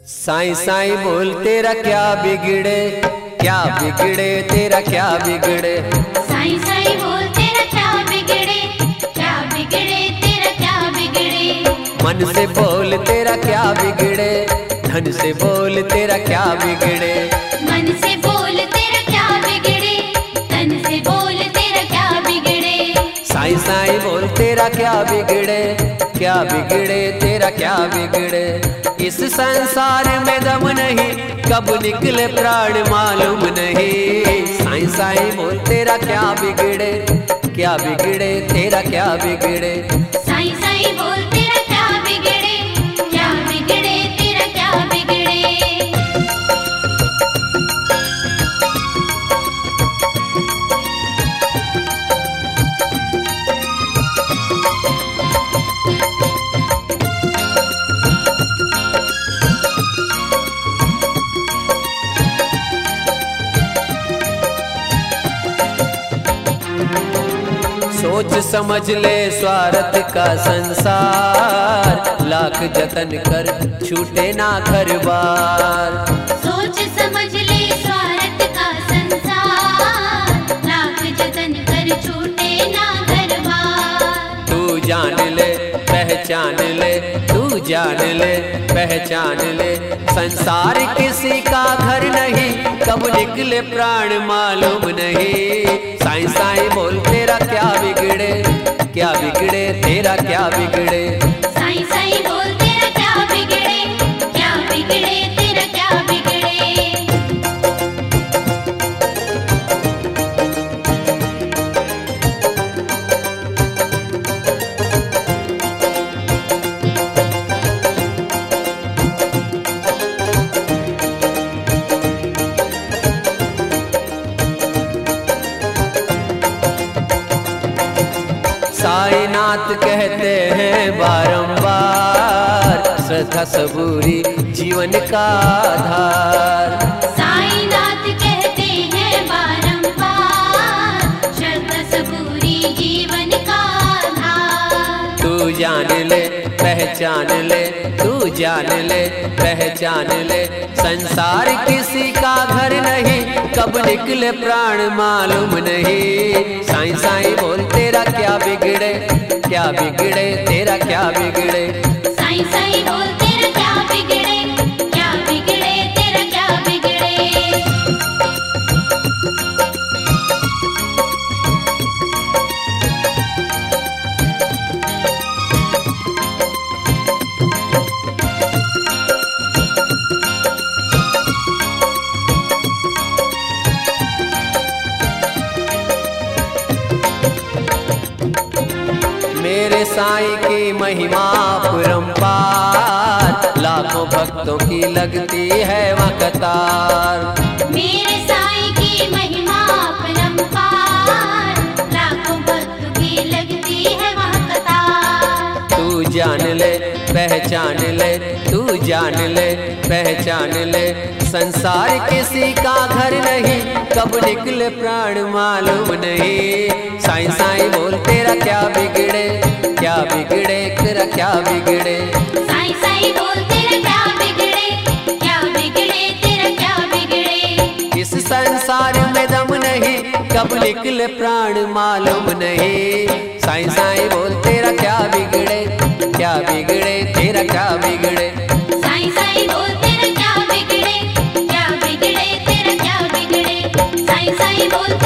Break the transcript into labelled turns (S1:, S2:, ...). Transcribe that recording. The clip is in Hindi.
S1: साईं साईं बोल तेरा क्या बिगड़े, क्या बिगड़े तेरा क्या बिगड़े।
S2: साईं साईं बोल तेरा क्या बिगड़े, क्या बिगड़े तेरा क्या बिगड़े।
S1: मन से बोल तेरा क्या बिगड़े, धन से बोल तेरा क्या बिगड़े।
S2: मन से बोल तेरा क्या बिगड़े, धन से बोल तेरा क्या बिगड़े।
S1: साईं साईं बोल तेरा क्या बिगड़े, क्या बिगड़े तेरा क्या बिगड़े। इस संसार में दम नहीं, कब निकले प्राण मालूम नहीं। साईं साईं बोल तेरा क्या बिगड़े, क्या बिगड़े तेरा क्या बिगड़े।
S2: साईं साईं बोल तेरा क्या बिगड़े, क्या बिगड़े तेरा क्या बिगड़े।
S1: सोच समझ ले स्वार्थ का संसार, लाख जतन कर छूटे ना घर बार।
S2: सोच समझ ले स्वार्थ का संसार, लाख जतन कर छूटे ना घर बार।
S1: तू जान ले पहचान ले, तू जान ले पहचान ले। संसार किसी का घर नहीं, कब निकले प्राण मालूम नहीं। साईं साईं बोल तेरा क्या बिगड़े, क्या बिगड़े तेरा क्या बिगड़े।
S2: साईं साईं बोल तेरा क्या बिगड़े, क्या बिगड़े तेरा क्या बिगड़े।
S1: साईनाथ कहते हैं बारंबार, श्रद्धा सबूरी जीवन का आधार।
S2: साईनाथ कहते हैं बारंबार, श्रद्धा सबूरी जीवन का आधार।
S1: तू जान ले पहचान ले, तू जान ले पहचान ले। संसार किसी का घर नहीं, कब निकले प्राण मालूम नहीं। साईं साईं बोल तेरा क्या बिगड़े, क्या बिगड़े तेरा क्या बिगड़े।
S2: साईं साईं बोल तेरा क्या बिगड़े, क्या बिगड़े तेरा क्या बिगड़े।
S1: मेरे साईं की महिमा परंपार, लाखों भक्तों की लगती है वहाँ कतार।
S2: मेरे साईं की महिमा परंपार, लाखों भक्तों की लगती है वहाँ कतार।
S1: तू जान ले पहचान ले, तू जान ले पहचान ले। संसार किसी का घर नहीं, कब निकले प्राण मालूम नहीं। साईं साईं बोल तेरा क्या बिगड़े, क्या बिगड़े तेरा क्या बिगड़े।
S2: साईं साईं बोल तेरा क्या बिगड़े, क्या बिगड़े तेरा क्या बिगड़े।
S1: इस संसार में दम नहीं, कब निकले प्राण मालूम नहीं। साईं साईं बोल तेरा क्या बिगड़े, क्या बिगड़े तेरा क्या बिगड़े।
S2: साईं साईं बोल तेरा क्या बिगड़े, क्या बिगड़े तेरा क्या बिगड़े। साईं साईं बोल